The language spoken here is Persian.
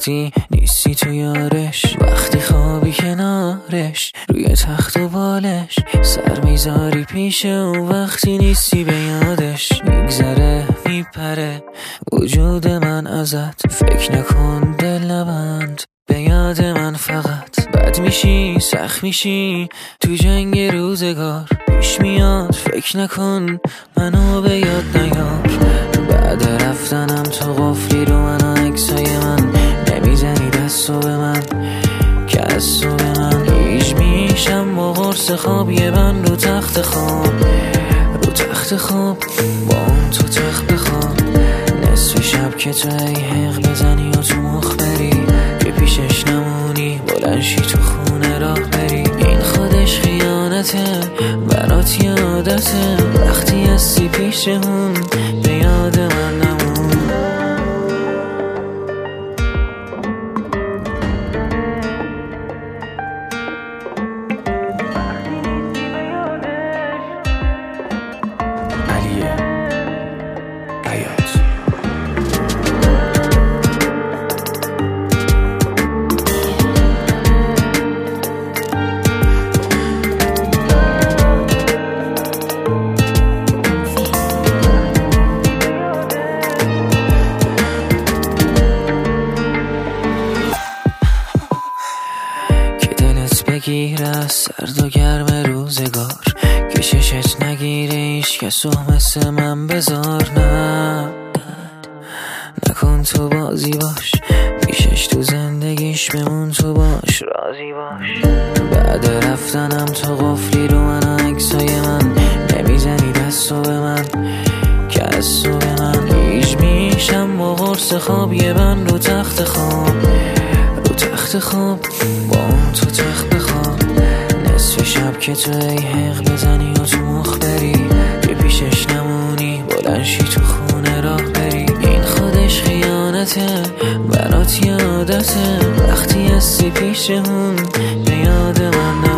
وقتی نیستی تو یارش، وقتی خوابی کنارش روی تخت و بالش، سر میذاری پیش اون وقتی نیستی به یادش. میگذره میپره وجود من ازت، فکر نکن دل نبند به یاد من فقط. بد میشی سخت میشی تو جنگ روزگار، پیش میاد فکر نکن منو به یاد نیار. بعد رفتنم تو قفلی رو من و عکسای من، نمیزنی دستو به من که از تو به من هیچ میشم با قرص خواب یه من رو تخت خواب، رو تخت خواب با اون تو تخت بخواب. نصف شب که تو ای حق بزنی و تو مخ بری، که پیشش نمونی بلنشی تو خونه راه بری. این خودش خیانته برات یادته، وقتی هستی پیش اون به یاد من نمون. بگیر از سرد و گرم روزگار، که ششت نگیره ایش کسو مثل من بذار. نه نکن تو بازی باش، پیشش تو زندگیش بمون تو باش راضی باش. بعد رفتنم تو قفلی رو من و عکسای من، نمیزنی دستو به من که از تو به من هیچ میشم با قرص خواب یه من رو تخت خواب، رو تخت خواب با اون تو تخت بخواب. نصف شب که تو ای حق بزنی و تو مخ بری، که پیشش نمونی بلنشی تو خونه راه بری. این خودش خیانته برات یادته، وقتی هستی پیش اون به یاد من